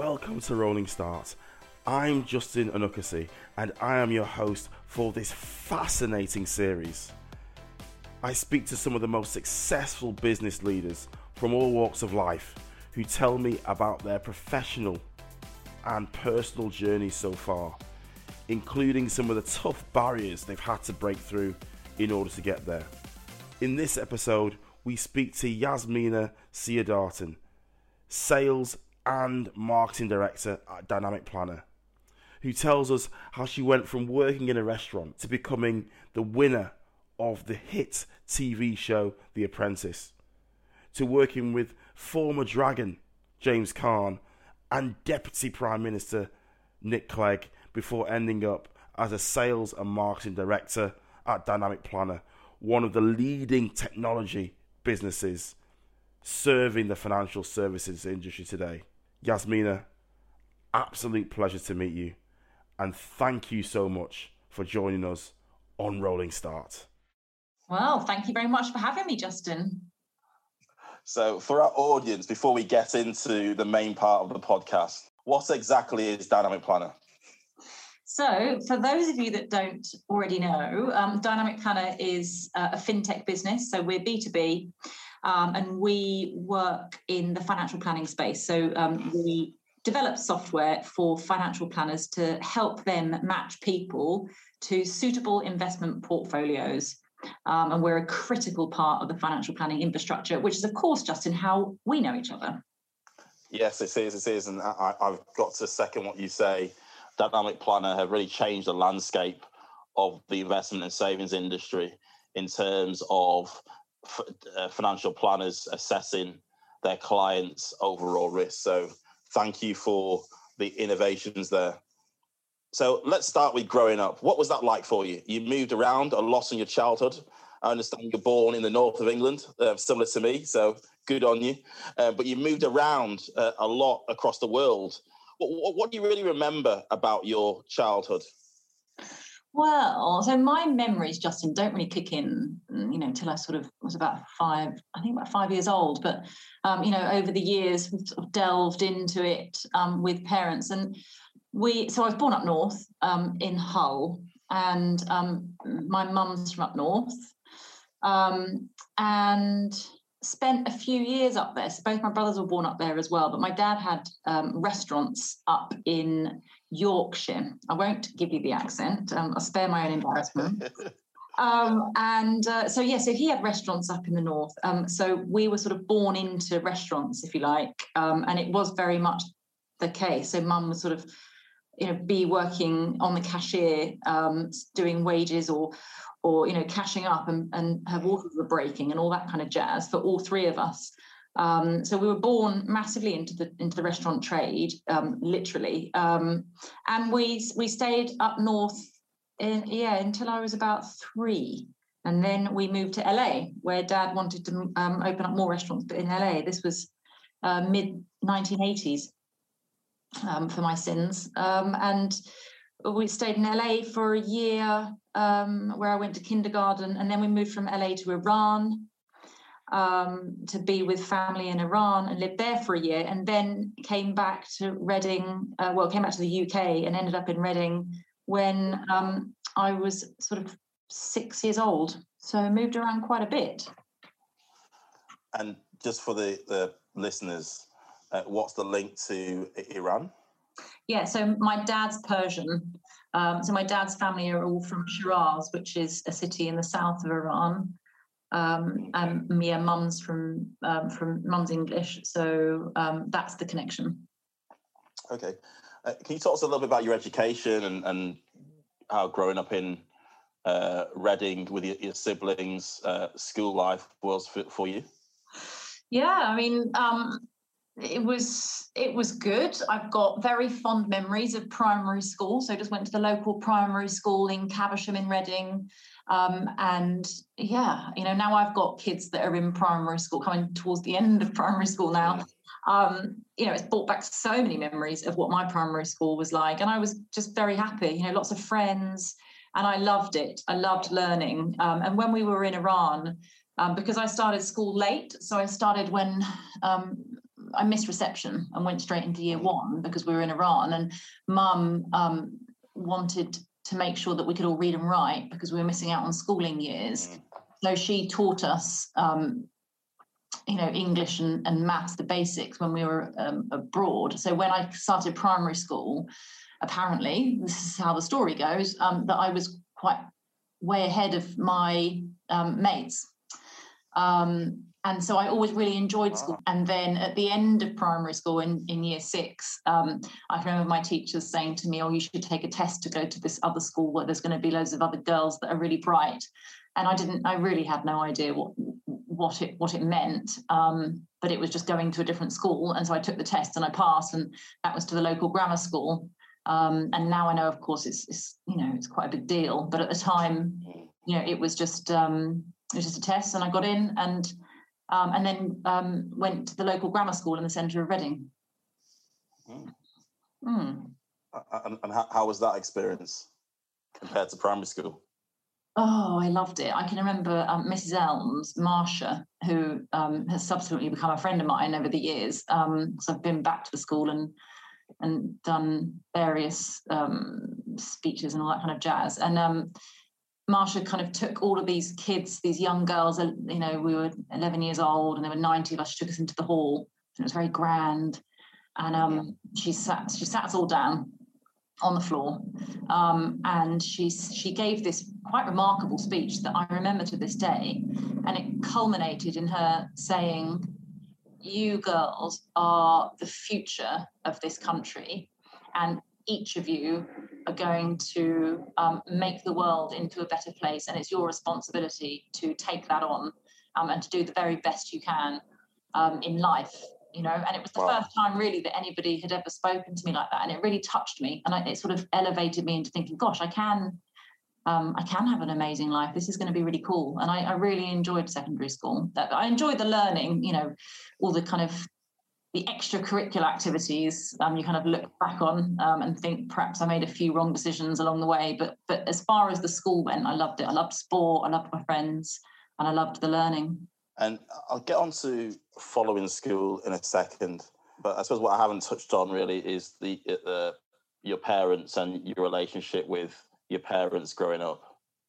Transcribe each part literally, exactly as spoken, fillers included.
welcome to Rolling Start. I'm Justin Onukasi and I am your host for this fascinating series. I speak to some of the most successful business leaders from all walks of life who tell me about their professional and personal journeys so far, including some of the tough barriers they've had to break through in order to get there. In this episode, we speak to Yasmina Siadartan, Sales and Marketing Director at Dynamic Planner, who tells us how she went from working in a restaurant to becoming the winner of the hit T V show The Apprentice, to working with former Dragon James Caan and Deputy Prime Minister Nick Clegg before ending up as a Sales and Marketing Director at Dynamic Planner, one of the leading technology businesses serving the financial services industry today. Yasmina, absolute pleasure to meet you, and thank you so much for joining us on Rolling Start. Well, thank you very much for having me, Justin. So for our audience, before we get into the main part of the podcast, what exactly is Dynamic Planner? So for those of you that don't already know, um, Dynamic Planner is uh, a fintech business. So we're B two B. Um, and we work in the financial planning space. So um, we develop software for financial planners to help them match people to suitable investment portfolios. Um, and we're a critical part of the financial planning infrastructure, which is, of course, Justin, how we know each other. Yes, it is. It is. And I, I've got to second what you say. Dynamic Planner have really changed the landscape of the investment and savings industry in terms of f- uh, financial planners assessing their clients' overall risk. So thank you for the innovations there. So let's start with growing up. What was that like for you? You moved around a lot in your childhood. I understand you're born in the north of England, uh, similar to me, so good on you. Uh, but you moved around uh, a lot across the world. What, what do you really remember about your childhood? Well, so my memories, Justin, don't really kick in, you know, until I sort of was about five, I think about five years old. But, um, you know, over the years, we've sort of delved into it um, with parents. And we, so I was born up north um, in Hull, and um, my mum's from up north, um, and spent a few years up there. So both my brothers were born up there as well. But my dad had um, restaurants up in Yorkshire. I won't give you the accent. Um, I'll spare my own embarrassment. um, and uh, so, yeah, so he had restaurants up in the north. Um, so we were sort of born into restaurants, if you like. Um, and it was very much the case. So mum was sort of, you know, be working on the cashier, um, doing wages or, or, you know, cashing up, and, and her waters were breaking and all that kind of jazz for all three of us. Um, so we were born massively into the into the restaurant trade, um, literally, um, and we we stayed up north, in, yeah, until I was about three, and then we moved to L A, where Dad wanted to um, open up more restaurants, but in L A. This was uh, mid nineteen eighties um, for my sins, um, and we stayed in L A for a year, um, where I went to kindergarten, and then we moved from L A to Iran. Um, to be with family in Iran, and lived there for a year, and then came back to Reading, uh, well, came back to the U K and ended up in Reading when um, I was sort of six years old. So I moved around quite a bit. And just for the, the listeners, uh, what's the link to Iran? Yeah, so my dad's Persian. Um, so my dad's family are all from Shiraz, which is a city in the south of Iran. Um, and Mia, mum's from um, from mum's English, so um, that's the connection. Okay, uh, can you talk to us a little bit about your education and, and how growing up in uh, Reading with your, your siblings, uh, school life was for, for you? Yeah, I mean, um, it was it was good. I've got very fond memories of primary school. So I just went to the local primary school in Caversham in Reading. Um, and yeah, you know, now I've got kids that are in primary school, coming towards the end of primary school now. Um, you know, it's brought back so many memories of what my primary school was like. And I was just very happy, you know, lots of friends, and I loved it. I loved learning. Um, and when we were in Iran, um, because I started school late, so I started when um, I missed reception and went straight into year one because we were in Iran, and mum um, wanted to make sure that we could all read and write because we were missing out on schooling years. So she taught us, um, you know, English and, and maths, the basics, when we were um, abroad. So when I started primary school, apparently, this is how the story goes, um, that I was quite way ahead of my um, mates. Um, and so I always really enjoyed school. And then at the end of primary school in, in year six, um, I remember my teachers saying to me, oh, you should take a test to go to this other school where there's going to be loads of other girls that are really bright. And I didn't, I really had no idea what what it what it meant, um, but it was just going to a different school. And so I took the test and I passed, and that was to the local grammar school. Um, and now I know, of course, it's, it's you know it's quite a big deal. But at the time, you know, it was just um, it was just a test, and I got in, and um, and then um, went to the local grammar school in the centre of Reading. Mm. Mm. And, and how, how was that experience compared to primary school? Oh, I loved it. I can remember um, Missus Elms, Marsha, who um, has subsequently become a friend of mine over the years. Um, so I've been back to the school and and done various um, speeches and all that kind of jazz. And um, Marsha kind of took all of these kids, these young girls, you know, we were eleven years old and there were ninety of us. She took us into the hall, and it was very grand. And um, she sat, she sat us all down on the floor, um, and she she gave this quite remarkable speech that I remember to this day, and it culminated in her saying, you girls are the future of this country, and each of you are going to um, make the world into a better place, and it's your responsibility to take that on um, and to do the very best you can um, in life. You know, and it was the wow. first time really that anybody had ever spoken to me like that, and it really touched me, and I, it sort of elevated me into thinking, gosh, I can, um, I can have an amazing life. This is going to be really cool, and I, I really enjoyed secondary school. That I enjoyed the learning, you know, all the kind of the extracurricular activities. Um, you kind of look back on um, and think perhaps I made a few wrong decisions along the way, but but as far as the school went, I loved it. I loved sport, I loved my friends, and I loved the learning. And I'll get on to following school in a second, but I suppose what I haven't touched on really is the, the your parents and your relationship with your parents growing up.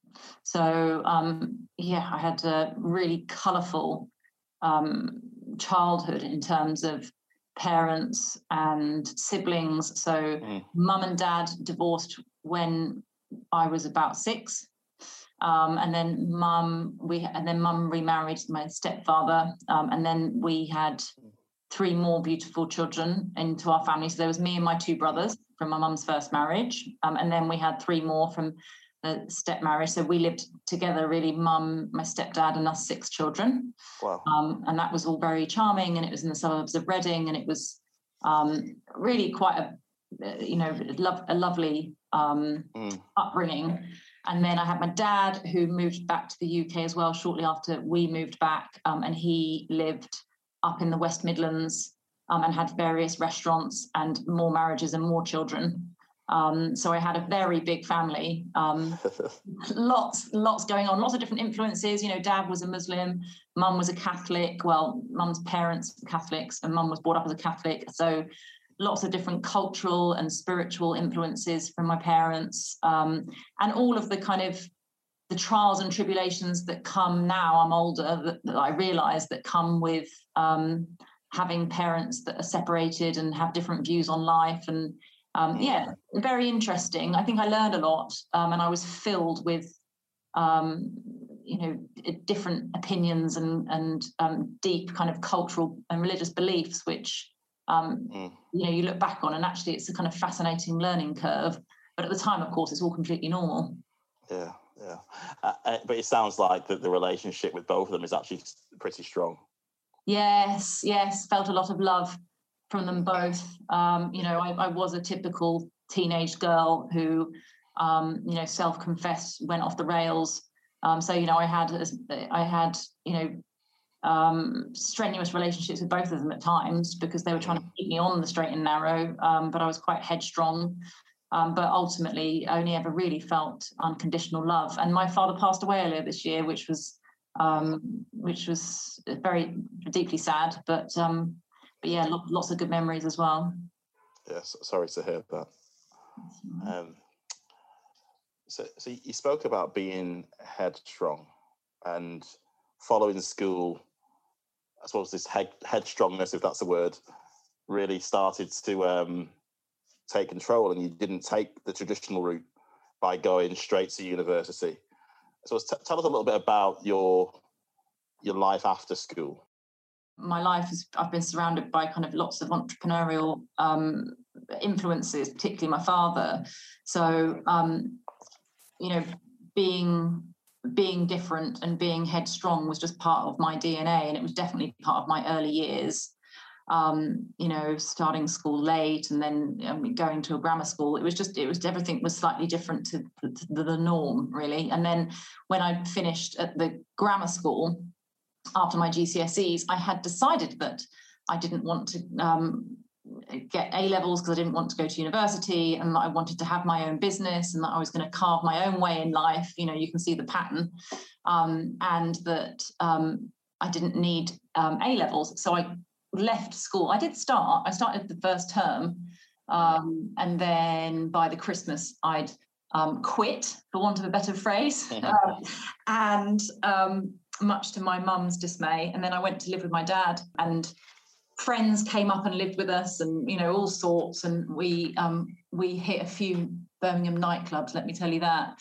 So, um, yeah, I had a really colourful um, childhood in terms of parents and siblings. So mm. mum and dad divorced when I was about six. Um, and then mum, we and then mum remarried my stepfather, um, and then we had three more beautiful children into our family. So there was me and my two brothers from my mum's first marriage, um, and then we had three more from the step marriage. So we lived together, really, mum, my stepdad, and us six children. Wow! Um, and that was all very charming, and it was in the suburbs of Reading, and it was um, really quite a, you know, love, a lovely um, mm. upbringing. And then I had my dad, who moved back to the U K as well shortly after we moved back, um, and he lived up in the West Midlands um, and had various restaurants and more marriages and more children. Um, so I had a very big family, um, lots, lots going on, lots of different influences. You know, dad was a Muslim, mum was a Catholic. Well, mum's parents were Catholics, and mum was brought up as a Catholic. So lots of different cultural and spiritual influences from my parents, um, and all of the kind of the trials and tribulations that come now, I'm older, that, that I realise that come with um, having parents that are separated and have different views on life. And um, yeah, very interesting. I think I learned a lot, um, and I was filled with, um, you know, different opinions and, and um, deep kind of cultural and religious beliefs, which Um, mm. you know, you look back on, and actually it's a kind of fascinating learning curve. But at the time, of course, it's all completely normal. Yeah, yeah. Uh, uh, but it sounds like that the relationship with both of them is actually pretty strong. Yes, yes. Felt a lot of love from them both. Um, you know, I, I was a typical teenage girl who, um, you know, self-confessed, went off the rails. Um, so, you know, I had, I had, you know, um strenuous relationships with both of them at times because they were trying to keep me on the straight and narrow, um but I was quite headstrong, um but ultimately only ever really felt unconditional love. And my father passed away earlier this year, which was um which was very deeply sad, but um but yeah, lo- lots of good memories as well. Yes, sorry to hear that. Um, so, so you spoke about being headstrong and following school. I suppose this head, headstrongness, if that's a word, really started to um, take control, and you didn't take the traditional route by going straight to university. So t- tell us a little bit about your your life after school. My life is, I've been surrounded by kind of lots of entrepreneurial um, influences, particularly my father. So, um, you know, being being different and being headstrong was just part of my D N A, and it was definitely part of my early years. Um, you know, starting school late and then um, going to a grammar school. It was just, it was, everything was slightly different to, to the, the norm, really. And then when I finished at the grammar school, after my G C S Es, I had decided that I didn't want to um, get A levels because I didn't want to go to university, and that I wanted to have my own business, and that I was going to carve my own way in life. You know, you can see the pattern, um, and that um, I didn't need um, A levels. So I left school. I did start. I started the first term, um, and then by the Christmas, I'd um, quit, for want of a better phrase, uh, and um, much to my mum's dismay. And then I went to live with my dad, and friends came up and lived with us, and you know, all sorts. And we um, we hit a few Birmingham nightclubs. Let me tell you that.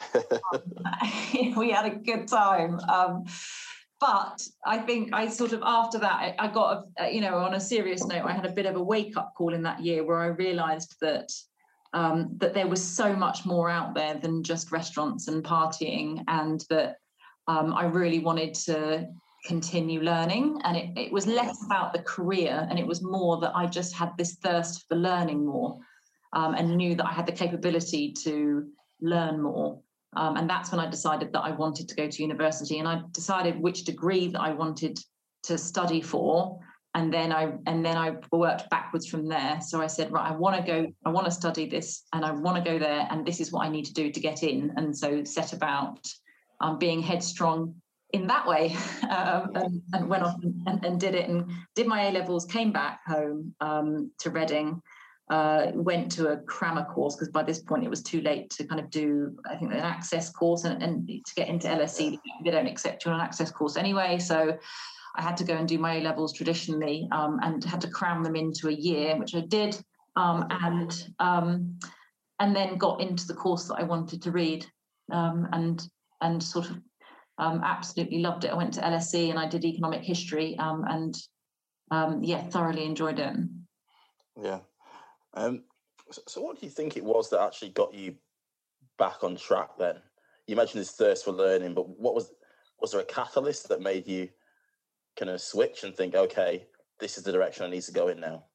um, we had a good time. Um, But I think I sort of, after that, I, I got, a, you know, on a serious note, I had a bit of a wake-up call in that year where I realised that um, that there was so much more out there than just restaurants and partying, and that um, I really wanted to continue learning. And it, it was less about the career, and it was more that I just had this thirst for learning more, um, and knew that I had the capability to learn more. Um, and that's when I decided that I wanted to go to university, and I decided which degree that I wanted to study for. And then I and then I worked backwards from there. So I said, right, I want to go, I want to study this, and I want to go there, and this is what I need to do to get in. And so set about um, being headstrong in that way, um, and, and went off and, and did it, and did my A levels, came back home um, to Reading. Uh, went to a crammer course because by this point it was too late to kind of do, I think, an access course, and, and to get into L S E, they don't accept you on an access course anyway. So I had to go and do my A levels traditionally, um, and had to cram them into a year, which I did, um, and um, and then got into the course that I wanted to read, um, and and sort of um, absolutely loved it. I went to L S E and I did economic history, um, and um, yeah, thoroughly enjoyed it. Yeah. Um, so, so what do you think it was that actually got you back on track then? You mentioned this thirst for learning, but what was, was there a catalyst that made you kind of switch and think, okay, this is the direction I need to go in now?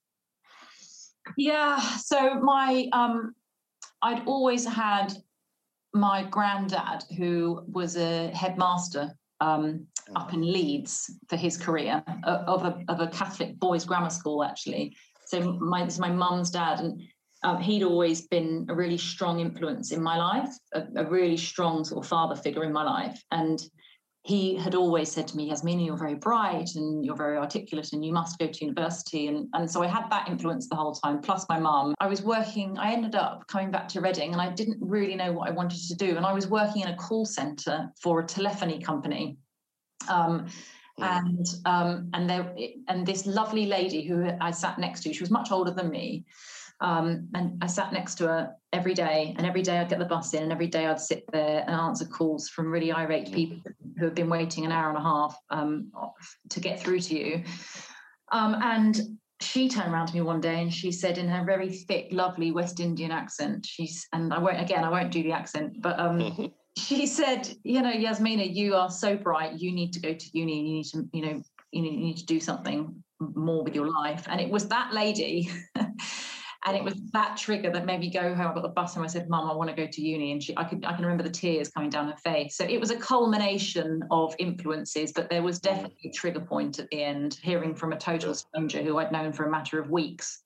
Yeah, so my, um, I'd always had my granddad, who was a headmaster um, up in Leeds for his career, of a, of a Catholic boys' grammar school, actually. So my, this is my mum's dad, and um, he'd always been a really strong influence in my life, a, a really strong sort of father figure in my life. And he had always said to me, Yasmina, you're very bright and you're very articulate and you must go to university. And, and so I had that influence the whole time, plus my mum. I was working, I ended up coming back to Reading, and I didn't really know what I wanted to do. And I was working in a call centre for a telephony company. Um, And um, and there and this lovely lady who I sat next to, she was much older than me, um, and I sat next to her every day. And every day I'd get the bus in, and every day I'd sit there and answer calls from really irate people who had been waiting an hour and a half um, to get through to you. Um, and she turned around to me one day and she said, in her very thick, lovely West Indian accent, she's and I won't again I won't do the accent, but. Um, She said, you know, Yasmina, you are so bright. You need to go to uni. You need to, you know, you need, you need to do something more with your life. And it was that lady, and it was that trigger that made me go home. I got the bus and I said, Mum, I want to go to uni. And she, I could, I can remember the tears coming down her face. So it was a culmination of influences, but there was definitely a trigger point at the end. Hearing from a total stranger who I'd known for a matter of weeks.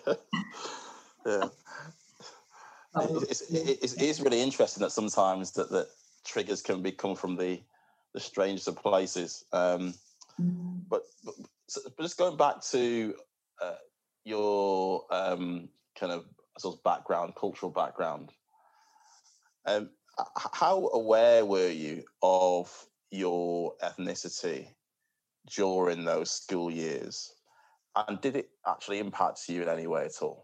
Yeah. It's, it's, it's really interesting that sometimes that, that triggers can be come from the the strangest of places. Um, but, but, but just going back to uh, your um, kind of sort of background, cultural background, um, how aware were you of your ethnicity during those school years? And did it actually impact you in any way at all?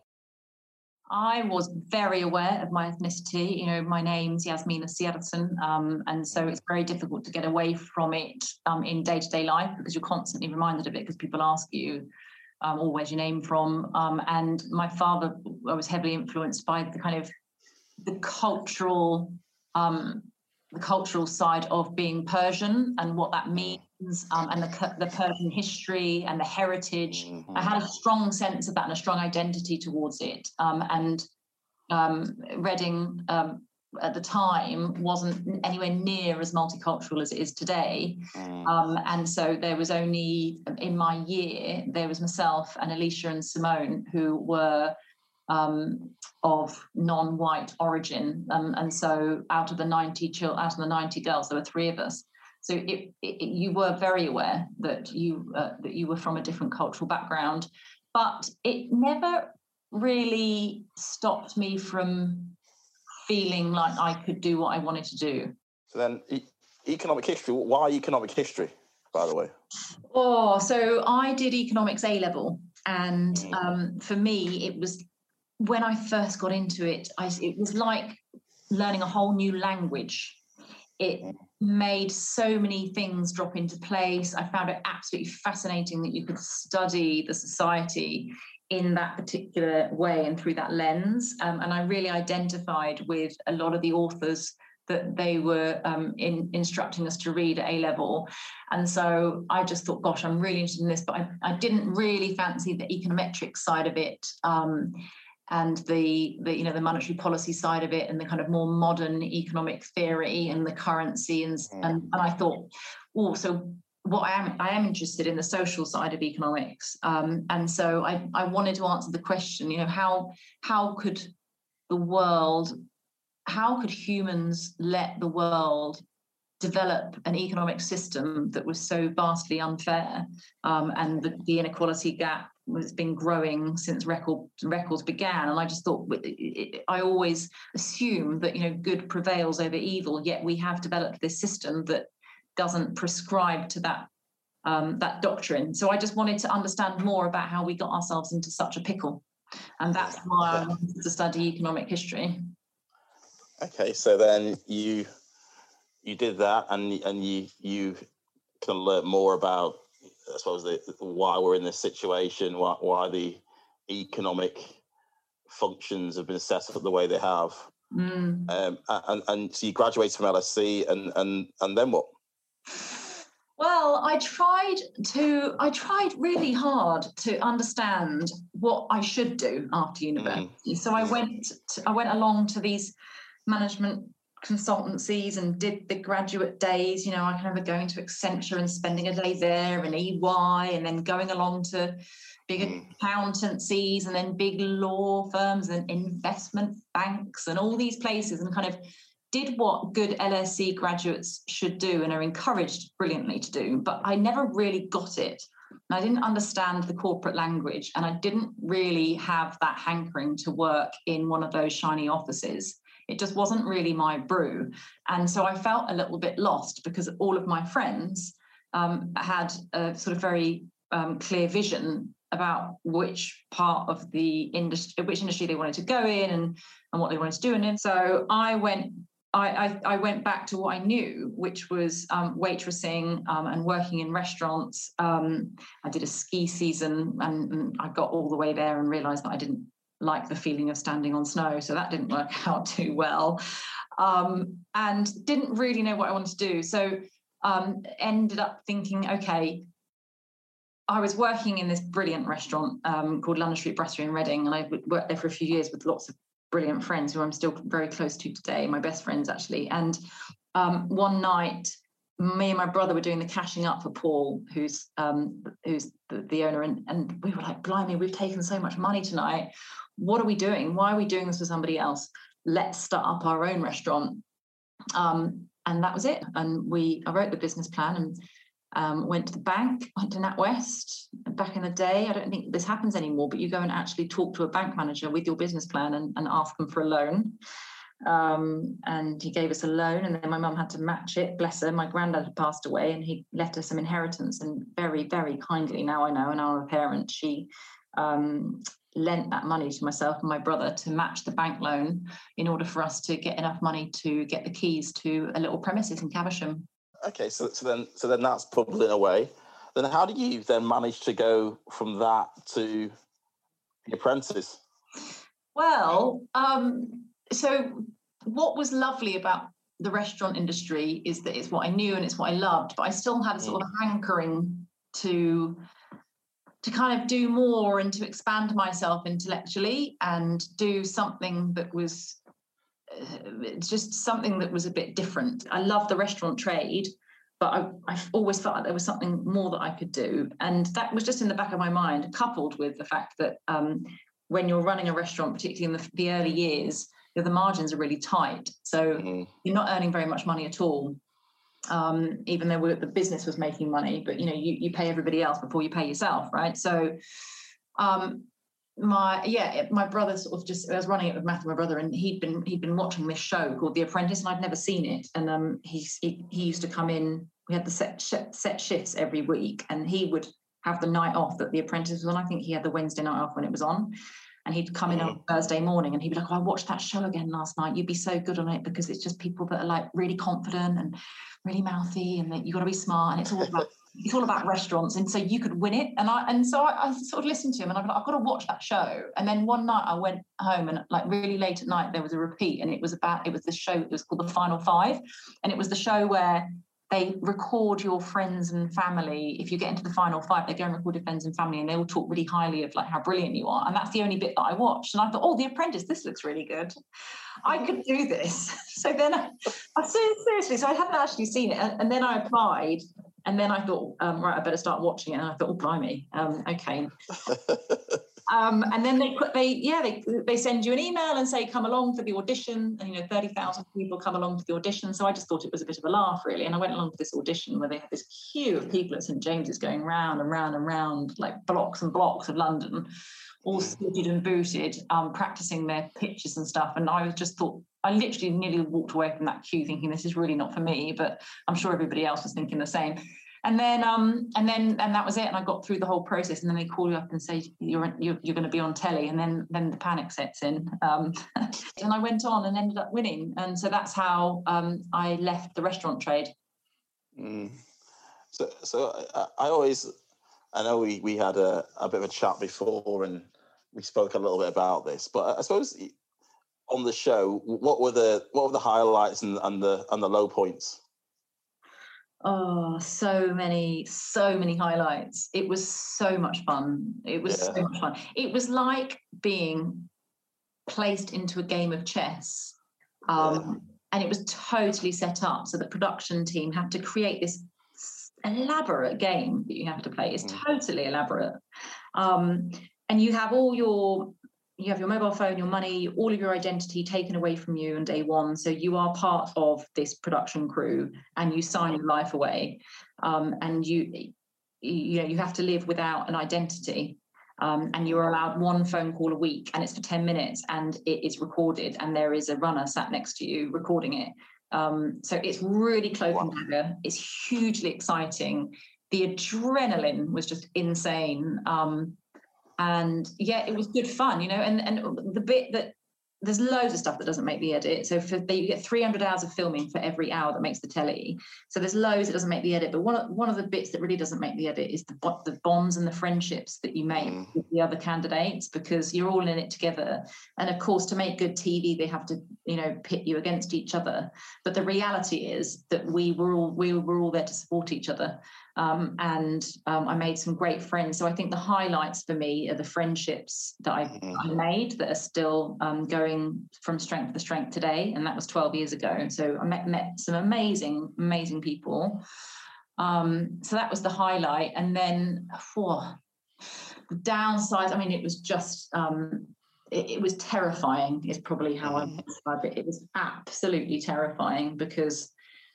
I was very aware of my ethnicity. You know, my name's Yasmina Sierraton, um, and so it's very difficult to get away from it um, in day-to-day life, because you're constantly reminded of it, because people ask you, um, oh, where's your name from? Um, and my father, I was heavily influenced by the kind of the cultural, um, the cultural side of being Persian and what that means. Um, and the, the Persian history and the heritage. Mm-hmm. I had a strong sense of that and a strong identity towards it. Um, and um, Reading um, at the time wasn't anywhere near as multicultural as it is today. Mm. Um, and so there was only, in my year, there was myself and Alicia and Simone, who were um, of non-white origin. Um, and so out of the ninety chil- out of the ninety girls, there were three of us. So it, it, you were very aware that you uh, that you were from a different cultural background, but it never really stopped me from feeling like I could do what I wanted to do. So then, e- economic history. Why economic history, by the way? Oh, so I did economics A level, and mm. um, for me, it was when I first got into it. I, it was like learning a whole new language. It made so many things drop into place. I found it absolutely fascinating that you could study the society in that particular way and through that lens. Um, and I really identified with a lot of the authors that they were um, in, instructing us to read at A-level. And so I just thought, gosh, I'm really interested in this, but I, I didn't really fancy the econometric side of it. Um, and the, the, you know, the monetary policy side of it and the kind of more modern economic theory and the currency. And, and, and I thought, oh, so what I am, I am interested in the social side of economics. Um, and so I, I wanted to answer the question, you know, how, how could the world, how could humans let the world develop an economic system that was so vastly unfair, um, and the, the inequality gap has been growing since record, records began. And I just thought, I always assume that, you know, good prevails over evil, yet we have developed this system that doesn't prescribe to that um, that doctrine. So I just wanted to understand more about how we got ourselves into such a pickle. And that's why I wanted to study economic history. Okay, so then you you did that, and and you you kind of learnt more about, I suppose, the, why we're in this situation, why why the economic functions have been set up the way they have. Mm. Um, and and so you graduated from L S C, and and and then what? Well, I tried to, I tried really hard to understand what I should do after university. Mm. So I went, to, I went along to these management consultancies and did the graduate days. You know, I can remember going to Accenture and spending a day there, and E Y, and then going along to big mm. accountancies and then big law firms and investment banks and all these places, and kind of did what good L S E graduates should do and are encouraged brilliantly to do. But I never really got it. And I didn't understand the corporate language, and I didn't really have that hankering to work in one of those shiny offices. It just wasn't really my brew. And so I felt a little bit lost, because all of my friends um, had a sort of very um, clear vision about which part of the industry, which industry they wanted to go in, and, and what they wanted to do. And so I went, I, I, I went back to what I knew, which was um, waitressing um, and working in restaurants. Um, I did a ski season, and, and I got all the way there and realised that I didn't like the feeling of standing on snow, so that didn't work out too well, um, and didn't really know what I wanted to do. So um, ended up thinking, okay, I was working in this brilliant restaurant um, called London Street Brasserie in Reading, and I worked there for a few years with lots of brilliant friends who I'm still very close to today, my best friends actually. And um, one night, me and my brother were doing the cashing up for Paul, who's um, who's the, the owner, and, and we were like, blimey, we've taken so much money tonight. What are we doing? Why are we doing this for somebody else? Let's start up our own restaurant. Um, and that was it. And we, I wrote the business plan, and Um, went to the bank, went to NatWest. Back in the day, I don't think this happens anymore, but you go and actually talk to a bank manager with your business plan and, and ask them for a loan. Um, and he gave us a loan, and then my mum had to match it. Bless her, my granddad had passed away, and he left us some inheritance. And very, very kindly, now I know, and I'm a parent, she um, lent that money to myself and my brother to match the bank loan in order for us to get enough money to get the keys to a little premises in Caversham. Okay, so so then so then that's bubbling away. Then how do you then manage to go from that to the apprentice? Well, um, so what was lovely about the restaurant industry is that it's what I knew and it's what I loved, but I still had a sort of hankering to to kind of do more and to expand myself intellectually and do something that was uh, just something that was a bit different. I love the restaurant trade, but I, I've always felt like there was something more that I could do. And that was just in the back of my mind, coupled with the fact that um, when you're running a restaurant, particularly in the, the early years, you know, the margins are really tight. So mm-hmm. you're not earning very much money at all. Um, even though we're, the business was making money, but you know, you, you pay everybody else before you pay yourself, right? So, um, my yeah, my brother sort of just I was running it with Matthew, my brother, and he'd been he'd been watching this show called The Apprentice, and I'd never seen it. And um, he he, he used to come in. We had the set set shifts every week, and he would have the night off that The Apprentice was on. I think he had the Wednesday night off when it was on. And he'd come in on Thursday morning and he'd be like, oh, I watched that show again last night. You'd be so good on it because it's just people that are like really confident and really mouthy and that you've got to be smart. And it's all about it's all about restaurants. And so you could win it. And I and so I, I sort of listened to him and I'm like, I've got to watch that show. And then one night I went home and like really late at night, there was a repeat and it was about, it was the show, it was called The Final Five. And it was the show where they record your friends and family. If you get into the final five, they go and record your friends and family and they all talk really highly of like how brilliant you are. And that's the only bit that I watched. And I thought, oh, The Apprentice, this looks really good. I could do this. So then I, I seriously, so I hadn't actually seen it. And, and then I applied and then I thought, um, right, I better start watching it. And I thought, oh, blimey, um, okay. Um, and then they put, they, yeah, they they send you an email and say, come along for the audition. And, you know, thirty thousand people come along for the audition. So I just thought it was a bit of a laugh, really. And I went along to this audition where they had this queue of people at St James's going round and round and round, like blocks and blocks of London, all suited and booted, um, practicing their pitches and stuff. And I was just thought, I literally nearly walked away from that queue thinking this is really not for me, but I'm sure everybody else was thinking the same. And then, um, and then, and that was it. And I got through the whole process. And then they call you up and say you're you're, you're going to be on telly. And then, then the panic sets in. Um, and I went on and ended up winning. And so that's how um, I left the restaurant trade. Mm. So, so I, I always, I know we we had a, a bit of a chat before, and we spoke a little bit about this. But I suppose on the show, what were the what were the highlights and, and the and the low points? Oh, so many, so many highlights. It was so much fun. It was yeah. so much fun. It was like being placed into a game of chess. Um, yeah. And it was totally set up so the production team had to create this elaborate game that you have to play. It's mm. totally elaborate. Um, and you have all your you have your mobile phone, your money, all of your identity taken away from you on day one. So you are part of this production crew and you sign your life away. Um, and you, you know, you have to live without an identity. Um, and you're allowed one phone call a week and it's for ten minutes and it is recorded and there is a runner sat next to you recording it. Um, so it's really cloak and dagger. It's hugely exciting. The adrenaline was just insane. Um, And yeah, it was good fun, you know, and, and the bit that there's loads of stuff that doesn't make the edit. So for you get three hundred hours of filming for every hour that makes the telly. So there's loads that doesn't make the edit. But one of, one of the bits that really doesn't make the edit is the, the bonds and the friendships that you make mm. with the other candidates, because you're all in it together. And of course, to make good T V, they have to, you know, pit you against each other. But the reality is that we were all we were all there to support each other. Um, and um, I made some great friends. So I think the highlights for me are the friendships that I, I made that are still um, going from strength to strength today. And that was twelve years ago. So I met, met some amazing, amazing people. Um, so that was the highlight. And then oh, the downside, I mean, it was just, um, it, it was terrifying is probably how I would describe it. It was absolutely terrifying because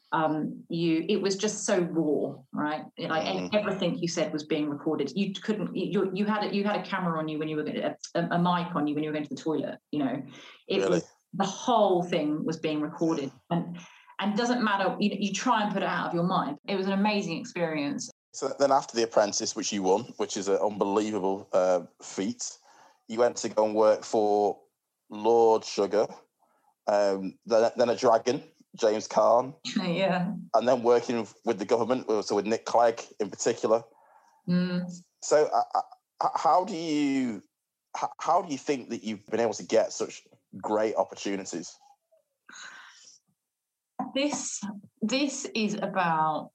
Um, you, it was just so raw, right? Like Mm. everything you said was being recorded. You couldn't, you, you had a, you had a camera on you when you were going to, a, a mic on you when you were going to the toilet. You know, it Really? was, the whole thing was being recorded, and and doesn't matter. You you try and put it out of your mind. It was an amazing experience. So then, after The Apprentice, which you won, which is an unbelievable uh, feat, you went to go and work for Lord Sugar, um, then, then a dragon, James Caan, Yeah. and then working with the government, so with Nick Clegg in particular. Mm. So, uh, uh, how do you how do you think that you've been able to get such great opportunities? This this is about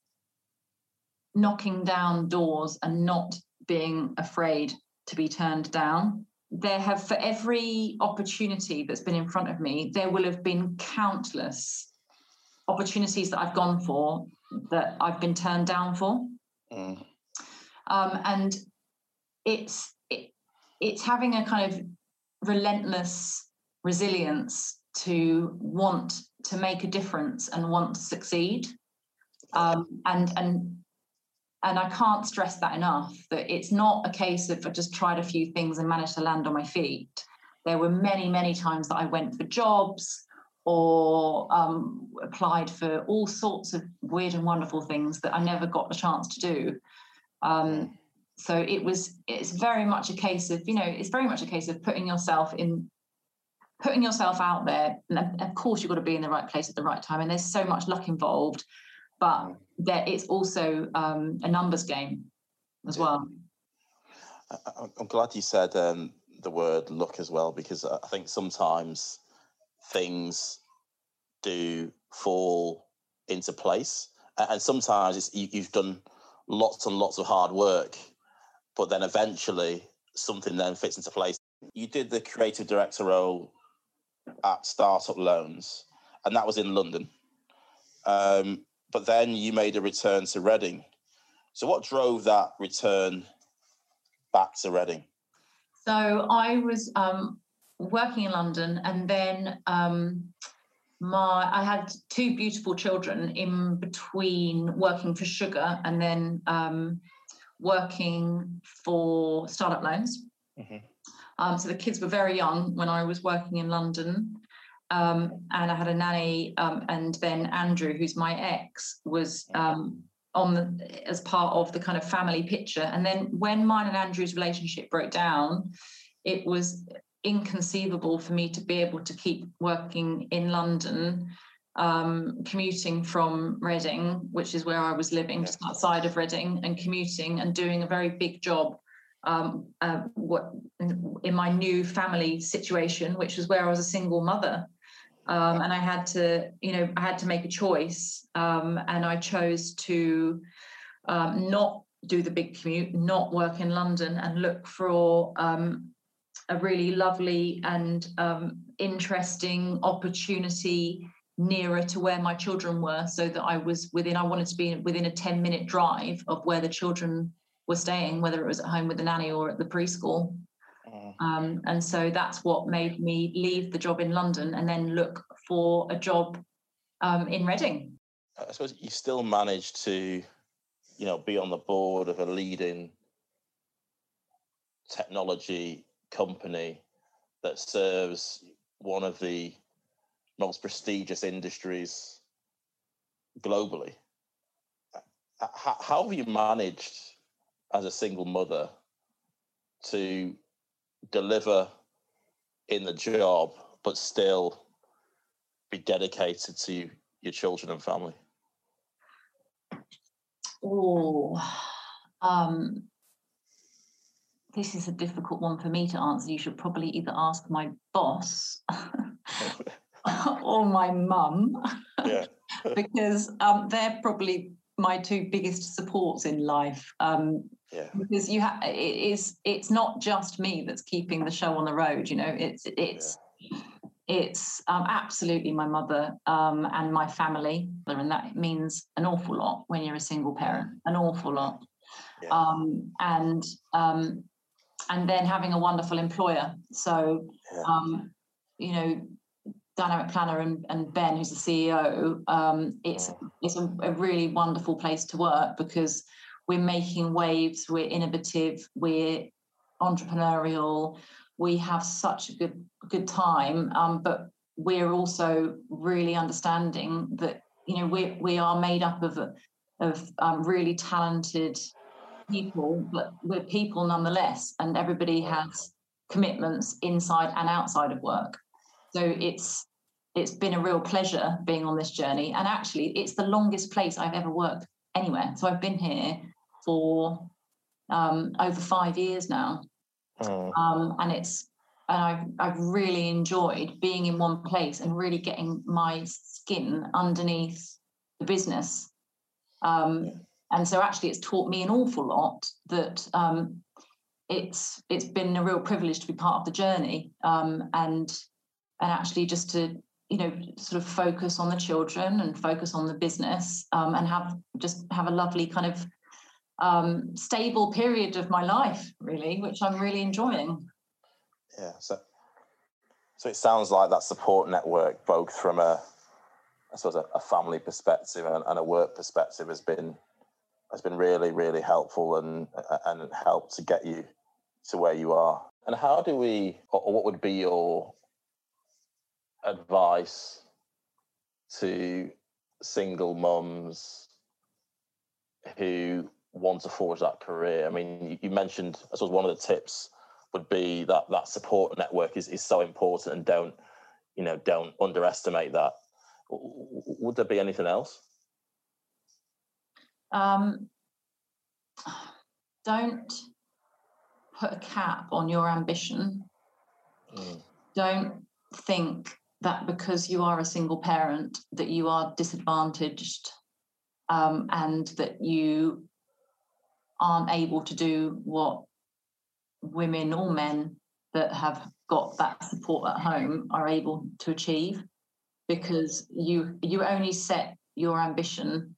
knocking down doors and not being afraid to be turned down. There have, for every opportunity that's been in front of me, there will have been countless opportunities that I've gone for that I've been turned down for. Mm. Um, and it's it, it's having a kind of relentless resilience to want to make a difference and want to succeed. Um, and and and I can't stress that enough, that it's not a case of I just tried a few things and managed to land on my feet. There were many, many times that I went for jobs or um, applied for all sorts of weird and wonderful things that I never got the chance to do. Um, so it was, it's very much a case of, you know, it's very much a case of putting yourself in, putting yourself out there. And of course, you've got to be in the right place at the right time. And there's so much luck involved, but there it's also um, a numbers game as well. I'm glad you said um, the word luck as well, because I think sometimes things do fall into place, and sometimes it's, you, you've done lots and lots of hard work, but then eventually something then fits into place. You did the creative director role at Startup Loans, and that was in London. Um, but then you made a return to Reading. So what drove that return back to Reading? So I was um, working in London, and then um, my I had two beautiful children in between working for Sugar and then um, working for Startup Loans. Mm-hmm. Um, so the kids were very young when I was working in London. Um, and I had a nanny, um, and then Andrew, who's my ex, was um, on the, as part of the kind of family picture. And then when mine and Andrew's relationship broke down, it was inconceivable for me to be able to keep working in London, um, commuting from Reading, which is where I was living, yeah. just outside of Reading, and commuting and doing a very big job um, uh, what in, in my new family situation, which was where I was a single mother. Um, and I had to, you know, I had to make a choice, um, and I chose to um, not do the big commute, not work in London, and look for um, a really lovely and um, interesting opportunity nearer to where my children were, so that I was within, I wanted to be within a ten minute drive of where the children were staying, whether it was at home with the nanny or at the preschool. Um, and so that's what made me leave the job in London and then look for a job um, in Reading. I suppose you still managed to, you know, be on the board of a leading technology company that serves one of the most prestigious industries globally. How, how have you managed as a single mother to deliver in the job, but still be dedicated to your children and family? Oh, um, this is a difficult one for me to answer. You should probably either ask my boss or my mum, yeah. because um, they're probably my two biggest supports in life. Um, yeah. Because you have, it is, it's not just me that's keeping the show on the road. You know, it's it's yeah. it's um, absolutely my mother um, and my family, and that means an awful lot when you're a single parent, an awful lot. Yeah. Um, and um, and then having a wonderful employer. So, yeah. um, you know, Dynamic Planner and, and Ben, who's the C E O, um, it's it's a, a really wonderful place to work because we're making waves, we're innovative, we're entrepreneurial, we have such a good good time, um, but we're also really understanding that, you know, we we are made up of of um, really talented people, but we're people nonetheless, and everybody has commitments inside and outside of work. So it's it's been a real pleasure being on this journey, and actually it's the longest place I've ever worked anywhere. So I've been here for um, over five years now, oh. um, and it's and I've I've really enjoyed being in one place and really getting my skin underneath the business. Um, and so actually, it's taught me an awful lot. That um, it's it's been a real privilege to be part of the journey, um, and and actually just to, you know, sort of focus on the children and focus on the business, um, and have just have a lovely kind of um, stable period of my life, really, which I'm really enjoying. Yeah, so so it sounds like that support network, both from a, I suppose, a, a family perspective and, and a work perspective, has been has been really, really helpful and and helped to get you to where you are. And how do we, or what would be your advice to single mums who want to forge that career? I mean, you mentioned, I suppose one of the tips would be that that support network is, is so important, and don't, you know, don't underestimate that. Would there be anything else? Um, don't put a cap on your ambition. Mm. Don't think that because you are a single parent that you are disadvantaged, um, and that you aren't able to do what women or men that have got that support at home are able to achieve, because you you only set your ambition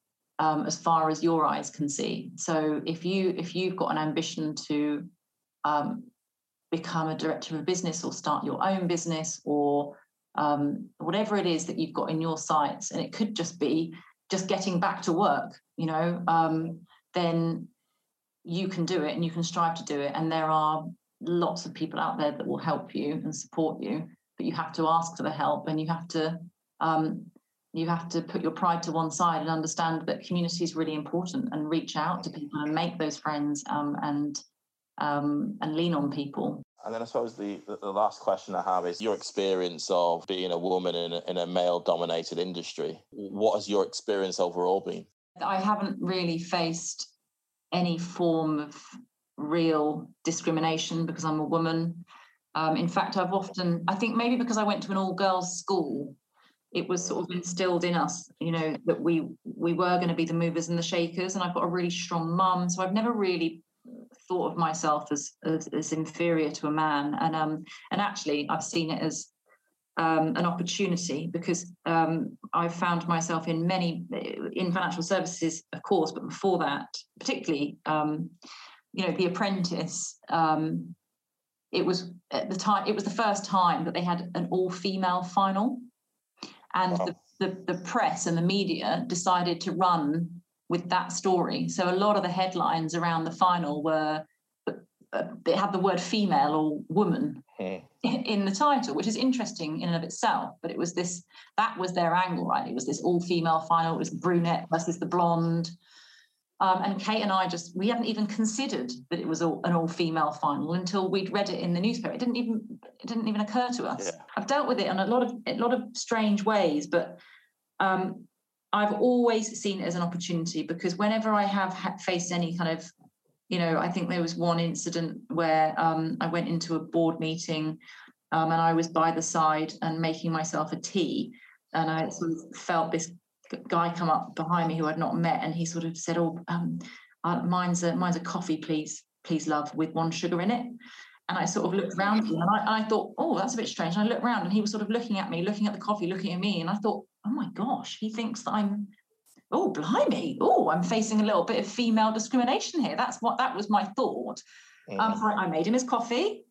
um, as far as your eyes can see. So if you if you've got an ambition to um, become a director of a business or start your own business, or um, whatever it is that you've got in your sights, and it could just be just getting back to work, you know, um, then you can do it and you can strive to do it. And there are lots of people out there that will help you and support you, but you have to ask for the help, and you have to um, you have to put your pride to one side and understand that community is really important, and reach out to people and make those friends, um, and um, and lean on people. And then I suppose the, the last question I have is your experience of being a woman in a, in a male-dominated industry. What has your experience overall been? I haven't really faced any form of real discrimination because I'm a woman. Um, in fact, I've often, I think maybe because I went to an all-girls school, it was sort of instilled in us, you know, that we we were going to be the movers and the shakers. And I've got a really strong mum, so I've never really thought of myself as as, as inferior to a man. And um and actually, I've seen it as um, an opportunity, because um, I've found myself in many in financial services, of course, but before that, particularly, um, you know, The Apprentice. Um, it was at the time. It was the first time that they had an all-female final. And wow. the, the, the press and the media decided to run with that story. So a lot of the headlines around the final were, uh, it had the word female or woman mm. in the title, which is interesting in and of itself. But it was this, that was their angle, right? It was this all-female final. It was the brunette versus the blonde. Um, and Kate and I just, we hadn't even considered that it was all, an all-female final until we'd read it in the newspaper. It didn't even, it didn't even occur to us. Yeah. I've dealt with it in a lot of, a lot of strange ways, but um, I've always seen it as an opportunity, because whenever I have ha- faced any kind of, you know, I think there was one incident where um, I went into a board meeting um, and I was by the side and making myself a tea, and I sort of felt this guy come up behind me who I'd not met, and he sort of said, "Oh, um, uh, mine's a mine's a coffee, please, please, love, with one sugar in it." And I sort of looked around him, and I, I thought, "Oh, that's a bit strange." And I looked around, and he was sort of looking at me, looking at the coffee, looking at me, and I thought, "Oh my gosh, he thinks that I'm, oh blimey, oh, I'm facing a little bit of female discrimination here." That's what that was my thought. Mm. Um, so I made him his coffee.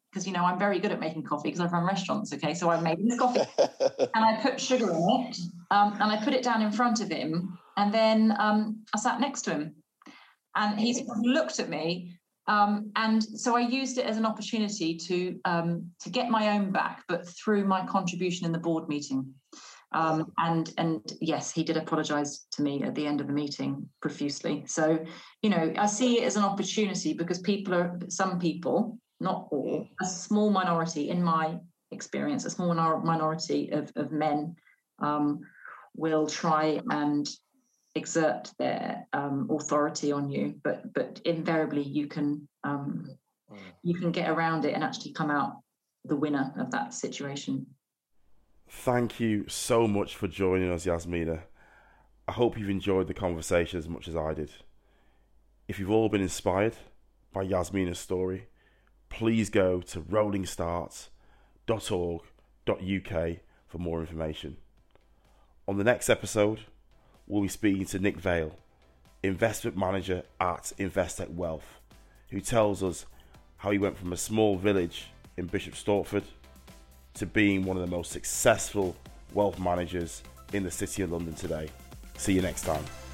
because, you know, I'm very good at making coffee because I've run restaurants, okay? So I made this coffee and I put sugar in it um, and I put it down in front of him. And then um, I sat next to him and he looked at me. Um, and so I used it as an opportunity to um, to get my own back, but through my contribution in the board meeting. Um, and and yes, he did apologise to me at the end of the meeting profusely. So, you know, I see it as an opportunity because people are, some people, not all, a small minority in my experience, a small minority of, of men um, will try and exert their um, authority on you, but but invariably you can um, you can get around it and actually come out the winner of that situation. Thank you so much for joining us, Yasmina. I hope you've enjoyed the conversation as much as I did. If you've all been inspired by Yasmina's story, please go to rolling starts dot org dot U K for more information. On the next episode, we'll be speaking to Nick Vale, investment manager at Investec Wealth, who tells us how he went from a small village in Bishop Stortford to being one of the most successful wealth managers in the City of London today. See you next time.